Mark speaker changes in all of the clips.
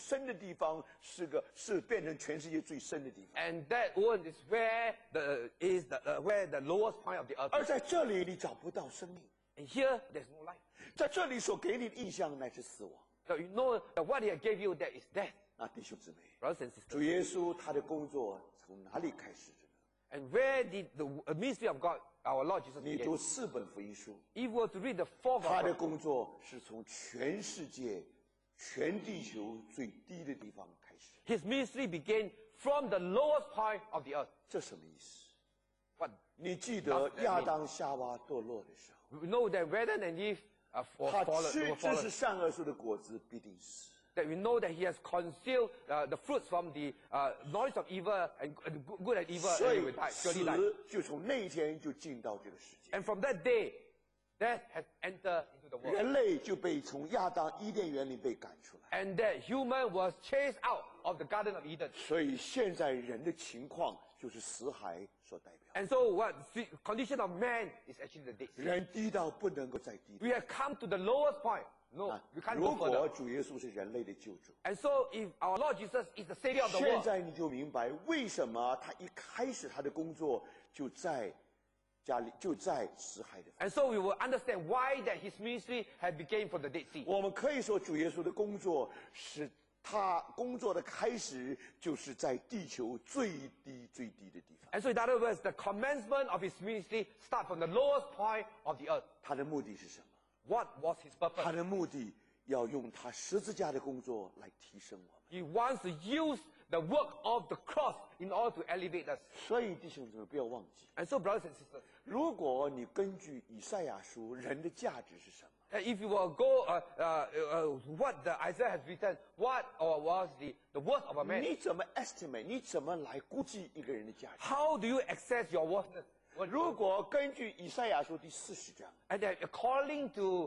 Speaker 1: 深的地方，是变成全世界最深的地方。
Speaker 2: And that one is where where the lowest point of the earth
Speaker 1: 而
Speaker 2: is.
Speaker 1: 在这里你找不到生命，
Speaker 2: And here there's no life.
Speaker 1: 在这里所给你的印象乃是死亡。
Speaker 2: So you know that what he gave you, that is death.
Speaker 1: 那弟兄姊妹，
Speaker 2: Brothers and
Speaker 1: 主
Speaker 2: sisters.
Speaker 1: 耶稣他的工作从哪里开始的呢？
Speaker 2: And where did the ministry of God, our Lord Jesus,
Speaker 1: 你
Speaker 2: begin?
Speaker 1: 读4本福音书，
Speaker 2: If we were to read the four
Speaker 1: 他的
Speaker 2: gospels,
Speaker 1: 工作是从全世界、全地球最低的地方开始。
Speaker 2: his ministry began from the lowest point of the earth.
Speaker 1: 这什么意思？
Speaker 2: What?
Speaker 1: 你记得亚当夏娃堕落的时候，
Speaker 2: We know that Adam and Eve were
Speaker 1: 他
Speaker 2: fallen,
Speaker 1: 吃
Speaker 2: were
Speaker 1: 这是
Speaker 2: fallen.
Speaker 1: 善恶树的果子，必定死。
Speaker 2: That we know that he has concealed the fruits from the knowledge of evil and good and evil,
Speaker 1: 所
Speaker 2: and
Speaker 1: 以
Speaker 2: he will die,
Speaker 1: 死
Speaker 2: surely die.
Speaker 1: 就从那一天就进到这个世界，
Speaker 2: And from that day, death has entered into the world.
Speaker 1: 人类就被从亚当伊甸园里被赶出来。
Speaker 2: And that human was chased out of the Garden of Eden.
Speaker 1: 所以现在人的情况就是死海所代表，
Speaker 2: And so what the condition of man is actually the dead sea.
Speaker 1: 人低到不能够再低。
Speaker 2: We have come to the lowest point. No,
Speaker 1: 啊
Speaker 2: we can't
Speaker 1: 如
Speaker 2: go
Speaker 1: 果
Speaker 2: further.
Speaker 1: 主耶稣是人类的救主，
Speaker 2: And so if our Lord Jesus is the Savior of the
Speaker 1: 现
Speaker 2: world,
Speaker 1: 在你就明白为什么他一开始他的工作就在家里，就在死海的。
Speaker 2: and so we will understand why that his ministry had begun from the Dead Sea.
Speaker 1: 我们可以说，主耶稣的工作是他工作的开始，就是在地球最低最低的地方。
Speaker 2: And so in other words, the commencement of his ministry start from the lowest point of the earth.
Speaker 1: 他的目的是什么？
Speaker 2: What was his
Speaker 1: 他
Speaker 2: purpose?
Speaker 1: 的目的要用他十字架的工作来提升我们。
Speaker 2: He wants to use the work of the cross in order to elevate us.
Speaker 1: 所以弟兄姊妹不要忘记，
Speaker 2: And so brothers and sisters,
Speaker 1: 如果你根据以赛亚书，人的价值是什么？
Speaker 2: if you will go, what the Isaiah has written, what was the worth of a man?
Speaker 1: 你怎么 estimate？你怎么来估计一个人的价值？
Speaker 2: How do you assess your worthiness?
Speaker 1: 如果根据以赛亚书第40章，
Speaker 2: And then according to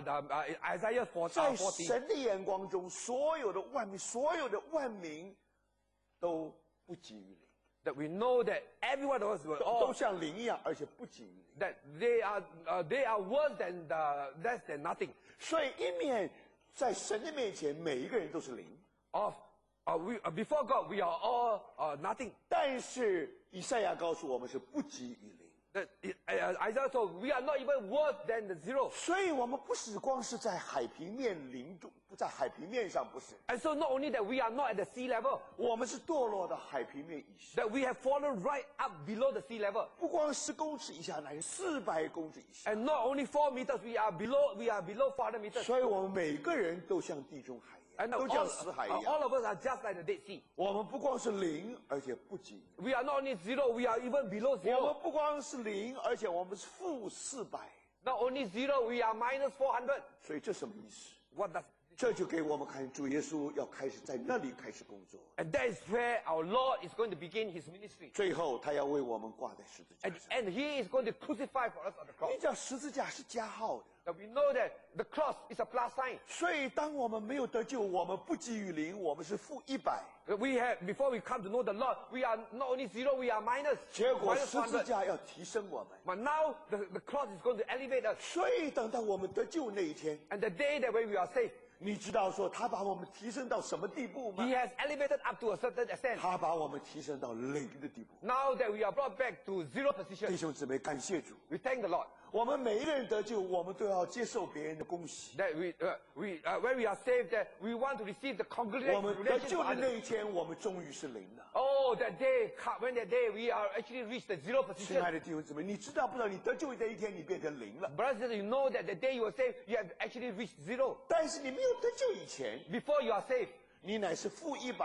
Speaker 2: Isaiah
Speaker 1: 在
Speaker 2: 14,
Speaker 1: 神的眼光中，所有的万民都不及于零，
Speaker 2: that we know that every one of us will
Speaker 1: 都
Speaker 2: all
Speaker 1: 像零一样，而且不及于零。
Speaker 2: that they are worse than less than nothing.
Speaker 1: 所以一面在神的面前，每一个人都是零。
Speaker 2: Before God, we are all nothing.
Speaker 1: 但是以赛亚告诉我们是不及于零，
Speaker 2: Isaiah told we are not even worse than the zero.
Speaker 1: 所以我们不是光是在海平面零中，不在海平面上，不是，
Speaker 2: And so not only that we are not at the sea level,
Speaker 1: 我们是堕落到海平面以下，
Speaker 2: that we have fallen right up below the sea level.
Speaker 1: 不光10公尺以下，乃是400公尺以下。
Speaker 2: And not only 4 meters, we are below 400 meters.
Speaker 1: 所以我们每个人都像地中海一
Speaker 2: And
Speaker 1: 样，都像死海一
Speaker 2: all
Speaker 1: 样。
Speaker 2: of us are just like the Dead Sea.
Speaker 1: 我们不光是零，而且不及。
Speaker 2: We are not only zero, we are even below
Speaker 1: 我
Speaker 2: zero.
Speaker 1: 们不光是零，而且我们是-400。
Speaker 2: Not only zero, we are minus 400.
Speaker 1: 所以这什么意思？
Speaker 2: What does?
Speaker 1: 这就给我们看，主耶稣要开始在那里开始工作，
Speaker 2: And that is where our Lord is going to begin his ministry.
Speaker 1: 最后他要为我们挂在十字架
Speaker 2: And,
Speaker 1: 上。
Speaker 2: and he is going to crucify for us on the cross.
Speaker 1: 你知道十字架是加号的，
Speaker 2: That we know that the cross is a plus sign.
Speaker 1: 所以当我们没有得救，我们不及于零，我们是-100。
Speaker 2: We have, before we come to know the Lord, we are not only zero, we are minus,
Speaker 1: 结果
Speaker 2: minus
Speaker 1: 十字
Speaker 2: 100.
Speaker 1: 架要提升我们，
Speaker 2: But now the cross is going to elevate us.
Speaker 1: 所以等到我们得救那一天，
Speaker 2: And the day that when we are saved,
Speaker 1: 你知道说他把我们提升到什么地步吗？
Speaker 2: he has elevated up to a certain extent.
Speaker 1: 他把我们提升到零的地步。
Speaker 2: Now that we are brought back to zero
Speaker 1: 弟
Speaker 2: position,
Speaker 1: 兄姊妹，感谢主，
Speaker 2: we thank the Lord
Speaker 1: 我们每一个人得救，我们都要接受别人的恭喜。
Speaker 2: that when we are saved, that we want to receive the
Speaker 1: 我
Speaker 2: congratulations
Speaker 1: 们得
Speaker 2: from
Speaker 1: 救的
Speaker 2: others.
Speaker 1: 那一天，我们终于是零了。
Speaker 2: Oh, that day, when that day we are actually reached the zero
Speaker 1: 亲爱
Speaker 2: position.
Speaker 1: 的弟兄姊妹，你知道不知道？你得救的那一天，你变成零了。
Speaker 2: Brothers, you know that the day you were saved, you have actually reached zero.
Speaker 1: 但是你没有得救以前，
Speaker 2: Before you are saved,
Speaker 1: 你乃是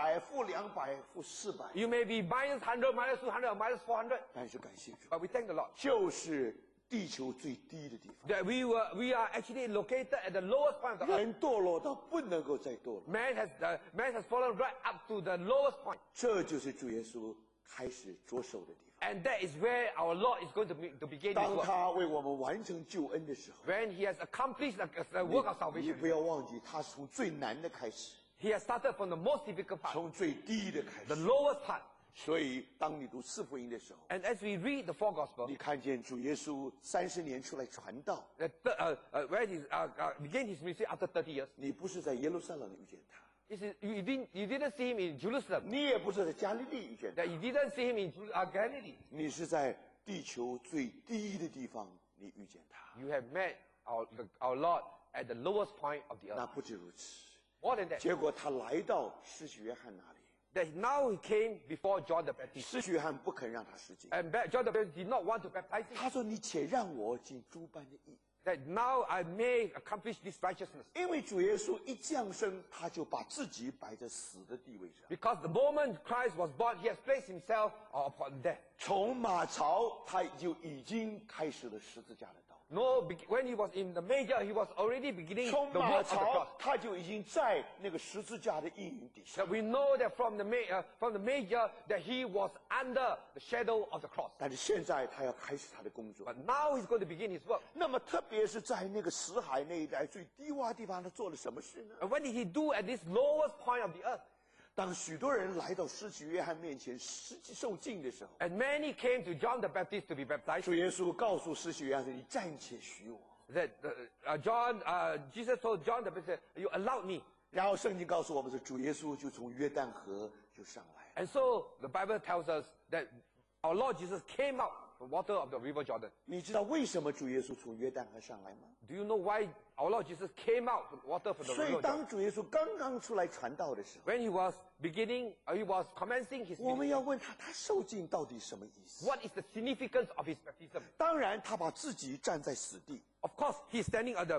Speaker 1: -100、-200、-400。
Speaker 2: you may be minus 100, minus 200, or minus 400.
Speaker 1: 但是感谢主，
Speaker 2: But we thank the Lord
Speaker 1: 就是地球最低的地方，
Speaker 2: that we are actually located at the lowest point of the earth.
Speaker 1: 人堕落到不能够再堕落。
Speaker 2: Man has fallen right up to the lowest point.
Speaker 1: 这就是主耶稣开始着手的地方。
Speaker 2: And that is where our Lord is going to begin his
Speaker 1: 当
Speaker 2: work.
Speaker 1: 他为我们完成救恩的时候，
Speaker 2: When he has accomplished the work of
Speaker 1: 你
Speaker 2: salvation,
Speaker 1: 不要忘记，他是从最难的开始，
Speaker 2: he has started from the most difficult part,
Speaker 1: 从最低的开
Speaker 2: the
Speaker 1: 始。
Speaker 2: lowest part.
Speaker 1: 所以，当你读四福音的时候，
Speaker 2: And as we read the four gospels,
Speaker 1: 你看见主耶稣30年出来传道，
Speaker 2: where he began his ministry after 30 years,
Speaker 1: 你不是在耶路撒冷遇见他，
Speaker 2: You didn't see him in Jerusalem.
Speaker 1: 你也不是在加利利遇见他，
Speaker 2: That you didn't see him in Galilee.
Speaker 1: 你是在地球最低的地方你遇见他。
Speaker 2: You have met our Lord at the lowest point of the
Speaker 1: 那
Speaker 2: earth.
Speaker 1: 不止如此，
Speaker 2: More than that.
Speaker 1: 结果他来到施洗约翰那里，
Speaker 2: That now he came before John the Baptist.
Speaker 1: 施洗约翰不肯让他施浸，
Speaker 2: And John the Baptist did not want to baptize him.
Speaker 1: 他说：“你且让我尽诸般的义。”
Speaker 2: That now I may accomplish this righteousness.
Speaker 1: 因为主耶稣一降生，他就把自己摆在死的地位上。
Speaker 2: Because the moment Christ was born, he has placed himself upon death.
Speaker 1: 从马槽，他就已经开始了十字架的道路。
Speaker 2: No, when he was in the manger, he was already beginning
Speaker 1: 从
Speaker 2: the
Speaker 1: 马
Speaker 2: work of the
Speaker 1: 槽
Speaker 2: cross.，
Speaker 1: 他就已经在那个十字架的阴影底下。
Speaker 2: That we know that from the manger that he was under the shadow of the cross.
Speaker 1: 但是现在他要开始他的工作。
Speaker 2: But now he's going to begin his work.
Speaker 1: 那么，特别是在那个死海那一带最低洼地方，他做了什么事呢？
Speaker 2: And what did he do at this lowest point of the earth?
Speaker 1: 当许多人来到施洗约翰面前受浸的时候，
Speaker 2: And many came to John the Baptist to be baptized.
Speaker 1: 主耶稣告诉施洗约翰说：“你暂且许我。”
Speaker 2: That Jesus told John the Baptist, "You allowed me."
Speaker 1: 然后圣经告诉我们说，主耶稣就从约旦河就上来。
Speaker 2: And so the Bible tells us that our Lord Jesus came out from water of the river Jordan.
Speaker 1: 你知道为什么主耶稣从约旦河上来吗？
Speaker 2: Do you know why our Lord Jesus came out from water from the
Speaker 1: 所以
Speaker 2: river Jordan?
Speaker 1: 当主耶稣刚刚出来传道的时候，
Speaker 2: When he was commencing his
Speaker 1: 我们
Speaker 2: ministry,
Speaker 1: 要问他，他受浸到底什么意思？
Speaker 2: what is the significance of his baptism?
Speaker 1: 当然，他把自己站在死地，
Speaker 2: Of course, he's standing at the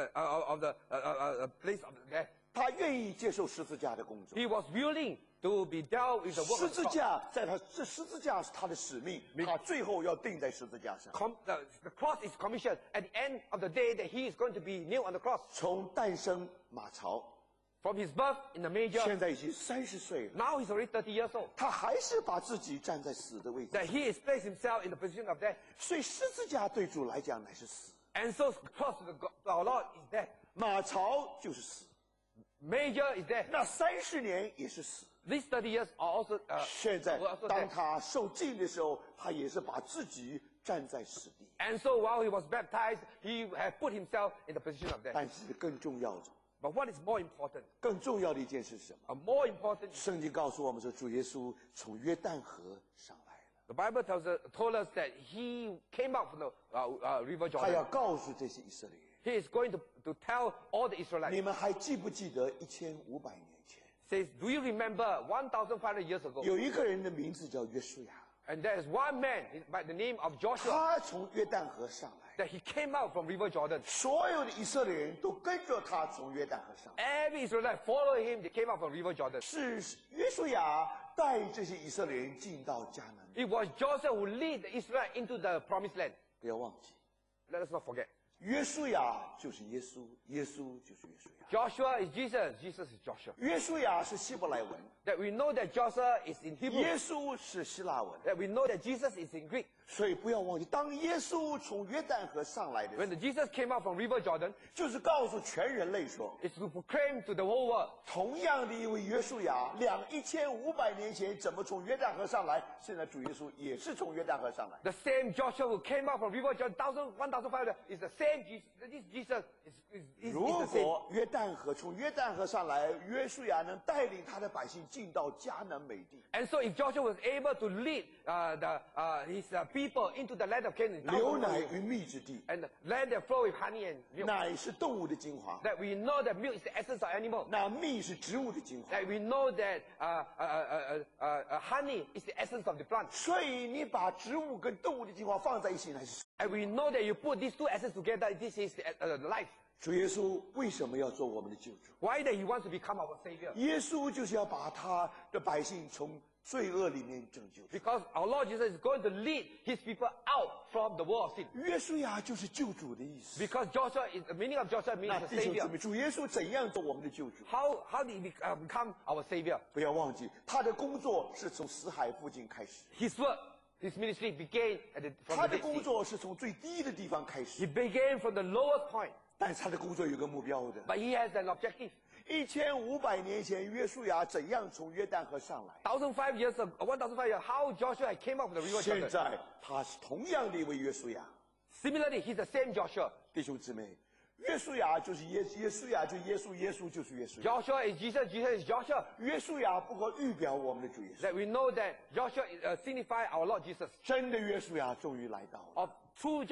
Speaker 2: place of death.
Speaker 1: 他愿意接受十字架的工作。
Speaker 2: He was willing to be dealt with the work
Speaker 1: 十
Speaker 2: of
Speaker 1: 字
Speaker 2: God.
Speaker 1: 架在他这十字架是他的使命，他最后要钉在十字架上。
Speaker 2: The cross is commissioned at the end of the day that he is going to be nailed on the cross.
Speaker 1: 从诞生马槽，
Speaker 2: From his birth in the manger,
Speaker 1: 现在已经30岁了，
Speaker 2: now he's already 30 years old.
Speaker 1: 他还是把自己站在死的位置。
Speaker 2: That he has placed himself in the position of death.
Speaker 1: 所以十字架对主来讲乃是死，
Speaker 2: And so the cross to our Lord is death.
Speaker 1: 马槽就是死，
Speaker 2: Manger is death.
Speaker 1: 那30年也是死。
Speaker 2: These 30 years are also
Speaker 1: 现在
Speaker 2: were also
Speaker 1: 当
Speaker 2: death.
Speaker 1: 他受浸的时候，他也是把自己站在死地。
Speaker 2: And so while he was baptized, he had put himself in the position of death.
Speaker 1: 但是更重要的，
Speaker 2: But what is more important?
Speaker 1: 更重要的一件事是什么？
Speaker 2: More important,
Speaker 1: 圣经告诉我们说，主耶稣从约旦河上来了，
Speaker 2: the Bible told us that he came out from the river
Speaker 1: 他要
Speaker 2: Jordan.
Speaker 1: 告诉这些以色列人，
Speaker 2: He is going to tell all the Israelites.
Speaker 1: 你们还记不记得1500年前，
Speaker 2: Says, do you remember 1,500 years ago?
Speaker 1: 有一个人的名字叫约书亚，
Speaker 2: And there is one man by the name of Joshua
Speaker 1: 他从约旦河上来，
Speaker 2: that he came out from river Jordan.
Speaker 1: 所有的以色列人都跟着他从约旦河上来。
Speaker 2: Every Israelite followed him. They came out from river Jordan.
Speaker 1: 是约书亚带这些以色列人进到迦南，
Speaker 2: It was Joshua who led the Israelites into the promised land.
Speaker 1: 不要忘记，
Speaker 2: Let us not forget.
Speaker 1: 约书亚就是耶稣，耶稣就是约书亚。
Speaker 2: Joshua is Jesus. Jesus is Joshua.
Speaker 1: 约书亚是希伯来文，
Speaker 2: That we know that Joshua is in Hebrew.
Speaker 1: 耶稣是希腊文，
Speaker 2: That we know that Jesus is in Greek.
Speaker 1: 所以不要忘记，当耶稣从约旦河上来的时
Speaker 2: When
Speaker 1: 候，
Speaker 2: the Jesus came out from river Jordan,
Speaker 1: 就是告诉全人类说，
Speaker 2: it's to proclaim to the whole world.
Speaker 1: 同样的一位约书亚，1500年前怎么从约旦河上来，现在主耶稣也是从约旦河上来。
Speaker 2: The same Joshua who came out from river Jordan 1,500 is the same Jesus. This Jesus is
Speaker 1: 如
Speaker 2: the same.
Speaker 1: 果从约旦河上来，约书亚能带领他的百姓进到迦南美地，
Speaker 2: And so if Joshua was able to lead his people into the land of Canaan,
Speaker 1: 流奶与蜜之地，
Speaker 2: and the land that flow with honey and milk,
Speaker 1: 奶是动物的精华，
Speaker 2: that we know that milk is the essence of animal,
Speaker 1: 那蜜是植物的精华。
Speaker 2: that we know that honey is the essence of the plant,
Speaker 1: 所以你把植物跟动物的精华放在一起，乃是
Speaker 2: and we know that you put these two essence together, this is life.
Speaker 1: 主耶稣为什么要做我们的救主？
Speaker 2: Why that he wants to become our savior?
Speaker 1: 耶稣就是要把他的百姓从罪恶里面拯救。
Speaker 2: Because our Lord Jesus is going to lead his people out from the world of sin.
Speaker 1: 约书亚就是救主的意思。
Speaker 2: Because Joshua is the meaning of Joshua
Speaker 1: 那
Speaker 2: means
Speaker 1: 弟
Speaker 2: the
Speaker 1: 兄姊
Speaker 2: savior.
Speaker 1: 妹，主耶稣怎样做我们的救主？
Speaker 2: How did he become our savior?
Speaker 1: 不要忘记，他的工作是从死海附近开始，
Speaker 2: His work, his ministry began from
Speaker 1: 他
Speaker 2: the
Speaker 1: 的
Speaker 2: Dead
Speaker 1: 工
Speaker 2: Sea.
Speaker 1: 作是从最低的地方开
Speaker 2: He
Speaker 1: 始，
Speaker 2: began from the lowest point,
Speaker 1: 但是他的工作有个目标的。
Speaker 2: but he has an objective.
Speaker 1: 1500年前，约书亚怎样从约旦河上来？
Speaker 2: 1,500 years ago, how Joshua came up with the river
Speaker 1: 现
Speaker 2: Jordan.
Speaker 1: 在他是同样的一位约书亚。
Speaker 2: Similarly, he's the same Joshua.
Speaker 1: 弟兄姊妹， 约书亚就是耶稣亚就耶稣，耶稣就是约书亚。
Speaker 2: Joshua is Jesus, Jesus is Joshua.
Speaker 1: 约书亚不过预表我们的主耶稣，
Speaker 2: That we know that Joshua signifies our Lord Jesus.
Speaker 1: 真的约书亚终于来到了。
Speaker 2: Of true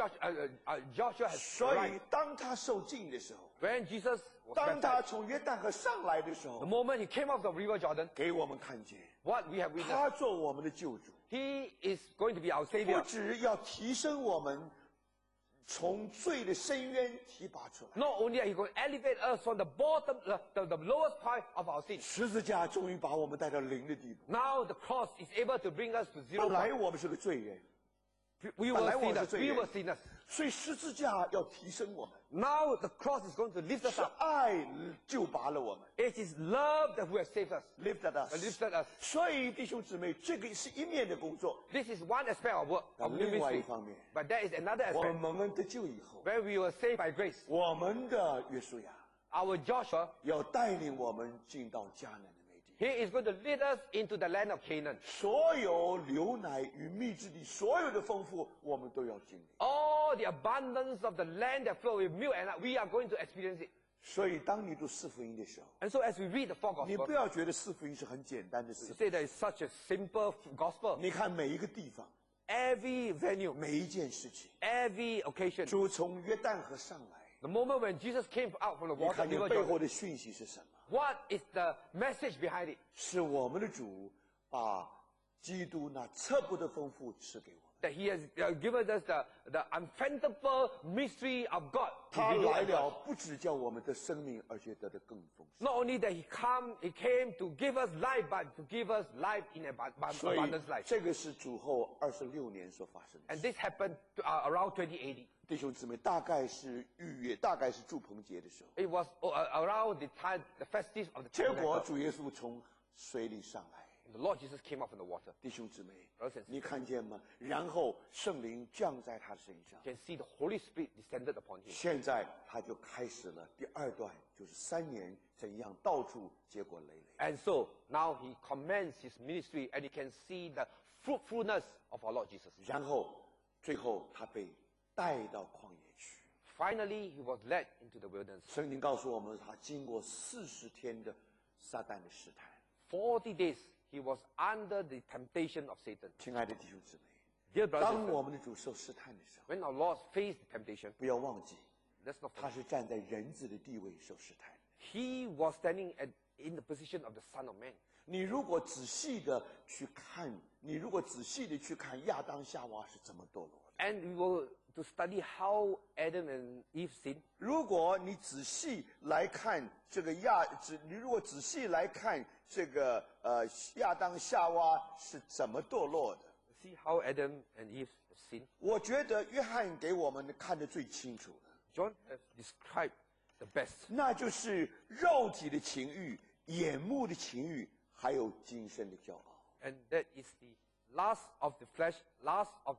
Speaker 2: Joshua has
Speaker 1: 所以
Speaker 2: arrived.
Speaker 1: 当他受浸的时候，
Speaker 2: When Jesus was
Speaker 1: 当他
Speaker 2: baptized,
Speaker 1: 从约旦河上来的时
Speaker 2: the
Speaker 1: 候，
Speaker 2: moment he came off the river Jordan,
Speaker 1: 给我们看见
Speaker 2: what we have witnessed,
Speaker 1: 他做我们的救主，
Speaker 2: he is going to be our
Speaker 1: 不
Speaker 2: Savior.
Speaker 1: 只要提升我们从罪的深渊提拔出来。
Speaker 2: Not only are he going to elevate us from the bottom, the lowest point of our sin.
Speaker 1: 十字架终于把我们带到零的地步。
Speaker 2: Now the cross is able to bring us to
Speaker 1: 本
Speaker 2: zero
Speaker 1: 来
Speaker 2: point.
Speaker 1: 我们是个罪人，
Speaker 2: We
Speaker 1: 本
Speaker 2: were
Speaker 1: 来我是
Speaker 2: sinners.
Speaker 1: 罪
Speaker 2: We
Speaker 1: 人
Speaker 2: were sinners.
Speaker 1: 所以十字架要提升我们，
Speaker 2: Now the cross is going to lift us
Speaker 1: 是
Speaker 2: up.
Speaker 1: 爱救拔了我们
Speaker 2: It is love that who has saved us,
Speaker 1: ，lifted us。
Speaker 2: lifted us.
Speaker 1: 所以弟兄姊妹，这个是一面的工作。
Speaker 2: This is one aspect of work,
Speaker 1: 但
Speaker 2: of
Speaker 1: 另外一
Speaker 2: ministry.
Speaker 1: 方面，
Speaker 2: But there is another
Speaker 1: 我们
Speaker 2: aspect
Speaker 1: 蒙恩得救以后，
Speaker 2: where we were saved by grace.
Speaker 1: 我们的约书亚
Speaker 2: Our Joshua,
Speaker 1: 要带领我们进到迦南的美地。
Speaker 2: he is going to lead us into the land of Canaan.
Speaker 1: 所有流奶与蜜之地，所有的丰富，我们都要经历。
Speaker 2: All the abundance of the land that flow with milk and we are going to experience it.
Speaker 1: 所以，当你读四福音的时候，
Speaker 2: And so as we read the four
Speaker 1: 你
Speaker 2: gospels,
Speaker 1: 不要觉得四福音是很简单的事
Speaker 2: you
Speaker 1: 情。
Speaker 2: say that it's such a simple gospel.
Speaker 1: 你看每一个地方，
Speaker 2: Every venue,
Speaker 1: 每一件事情，
Speaker 2: every occasion.
Speaker 1: 主从约旦河上来，
Speaker 2: The moment when Jesus came out from the
Speaker 1: 你
Speaker 2: water,
Speaker 1: 看见
Speaker 2: river
Speaker 1: 背
Speaker 2: Jordan,
Speaker 1: 后的讯息是什么？
Speaker 2: what is the message behind it?
Speaker 1: 是我们的主把基督那测不得丰富赐给我们。
Speaker 2: That he has given us the unfathomable mystery of God.
Speaker 1: 他
Speaker 2: revealed
Speaker 1: 来
Speaker 2: unto
Speaker 1: 了
Speaker 2: us.
Speaker 1: 不只叫我们的生命，而且得的更丰富。
Speaker 2: Not only that he came to give us life, but to give us life in
Speaker 1: 所以
Speaker 2: abundance life.
Speaker 1: 这个是主后26年所发生的
Speaker 2: And
Speaker 1: 事。
Speaker 2: this happened around 2080.
Speaker 1: 弟兄姊妹，大概是逾越，大概是祝棚节的时候，
Speaker 2: It was around the time, the festive of the
Speaker 1: 结果
Speaker 2: tabernacle.
Speaker 1: 主耶稣从水里上来。
Speaker 2: The Lord Jesus came out from the water.
Speaker 1: 弟兄姊妹
Speaker 2: Brothers and，sisters
Speaker 1: 你看见吗？然后圣灵降在他身上
Speaker 2: You，can see the Holy Spirit descended upon him.
Speaker 1: 现在他就开始了第二段，就是3年怎样到处结果累累。
Speaker 2: And so now he commenced his ministry and you can see the fruitfulness of our Lord Jesus.
Speaker 1: 然后最后他被带到旷野去。
Speaker 2: Finally, he was led into the wilderness.
Speaker 1: 圣经告诉我们，他经过40天的撒旦的试探。
Speaker 2: 40 days, he was under the temptation of Satan.
Speaker 1: 亲爱的弟兄姊妹，
Speaker 2: Dear brothers
Speaker 1: 当
Speaker 2: and
Speaker 1: 我
Speaker 2: sisters,
Speaker 1: 们的主受试探的时候，
Speaker 2: when our Lord faced the temptation,
Speaker 1: 不要忘记，
Speaker 2: let's not
Speaker 1: 他
Speaker 2: forget,
Speaker 1: 是站在人子的地位受试探。
Speaker 2: he was standing in the position of the Son of Man.
Speaker 1: 你如果仔细的去看，亚当夏娃是怎么堕落的。
Speaker 2: And we will to study how Adam and Eve sinned.
Speaker 1: 如果你仔细来看你如果仔细来看亚当夏娃是怎么堕落的，
Speaker 2: See how Adam and Eve sinned.
Speaker 1: 我觉得约翰给我们看得最清楚的，
Speaker 2: John has described the best.
Speaker 1: 那就是肉体的情欲、眼目的情欲，还有今生的骄傲。
Speaker 2: And that is the lust of the flesh, lust of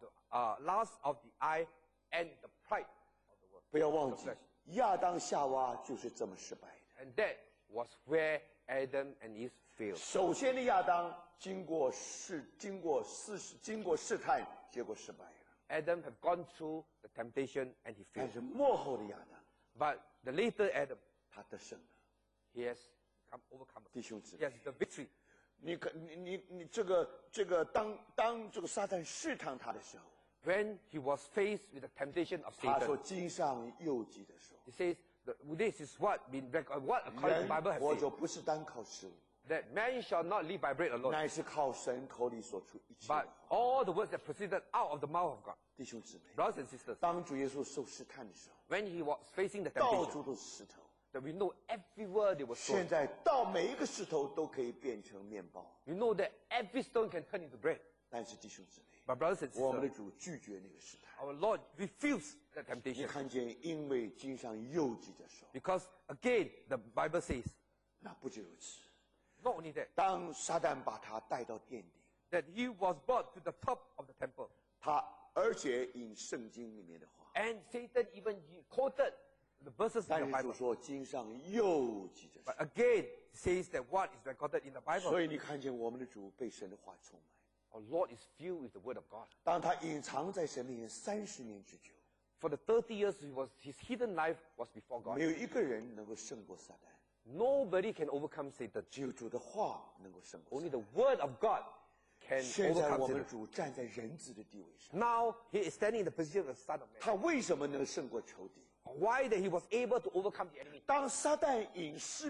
Speaker 2: the eye, and the pride of the world.
Speaker 1: 不要忘记
Speaker 2: The flesh.，
Speaker 1: 亚当夏娃就是这么失败的。
Speaker 2: And that was where Adam and Eve failed.
Speaker 1: 首先的亚当经过试探，结果失败了。
Speaker 2: Adam had gone through the temptation and he
Speaker 1: 但
Speaker 2: failed.
Speaker 1: 是幕后的亚当，
Speaker 2: But the later Adam,
Speaker 1: 他得胜了。
Speaker 2: he has overcome.
Speaker 1: 弟兄姊
Speaker 2: He
Speaker 1: 妹，
Speaker 2: has the victory.
Speaker 1: 你当这个撒旦试探他的时候，
Speaker 2: When he was faced with the temptation of
Speaker 1: 他说
Speaker 2: Satan,
Speaker 1: 经上又记的说，
Speaker 2: he says, this is what according to
Speaker 1: 人
Speaker 2: the Bible has
Speaker 1: 活
Speaker 2: said,
Speaker 1: 着不是单靠食物，
Speaker 2: that man shall not live by bread alone,
Speaker 1: 乃是靠神口里所出一切的
Speaker 2: but
Speaker 1: 话。
Speaker 2: all the words that proceeded out of the mouth of God.
Speaker 1: 弟兄姊妹，
Speaker 2: Brothers and sisters,
Speaker 1: 当主耶稣受试探的时候，
Speaker 2: when he was facing the
Speaker 1: 到
Speaker 2: temptation,
Speaker 1: 处都是石头。
Speaker 2: that we know everywhere they were
Speaker 1: 现
Speaker 2: thrown.
Speaker 1: 在到每一个石头都可以变成面包，
Speaker 2: We know that every stone can turn into bread.
Speaker 1: 但是弟兄姊妹，
Speaker 2: But brothers and
Speaker 1: 我们的
Speaker 2: sisters,
Speaker 1: 主拒绝那个试探。
Speaker 2: our Lord refused the
Speaker 1: 你
Speaker 2: temptation.
Speaker 1: 看见，因为经上又记着说，
Speaker 2: Because again, the Bible says,
Speaker 1: 那不只如此。
Speaker 2: not only that,
Speaker 1: 当撒旦把他带到殿顶，
Speaker 2: that he was brought to the top of the temple.
Speaker 1: 而且引圣经里面的话，
Speaker 2: And Satan even quoted the verses in
Speaker 1: 但
Speaker 2: the
Speaker 1: 是主
Speaker 2: Bible.
Speaker 1: 说经上又记着说
Speaker 2: But，again, says that what is recorded in the Bible.
Speaker 1: 所以你看见我们的主被神的话充满。
Speaker 2: Our Lord is filled with the word of God.
Speaker 1: 当他隐藏在神面前30年之久，
Speaker 2: for the 30 years, his hidden life was before God.
Speaker 1: 没有一个人能够胜过撒旦，
Speaker 2: Nobody can overcome Satan.
Speaker 1: 只有主的话能够胜过撒
Speaker 2: Only
Speaker 1: 旦。
Speaker 2: the word of God can
Speaker 1: 现在
Speaker 2: overcome
Speaker 1: 我们
Speaker 2: Satan.
Speaker 1: 主站在人子的地位上，
Speaker 2: Now he is standing in the position of the Son of Man.
Speaker 1: 他为什么能胜过仇敌？
Speaker 2: Why that he was able to overcome the enemy?
Speaker 1: 当撒旦引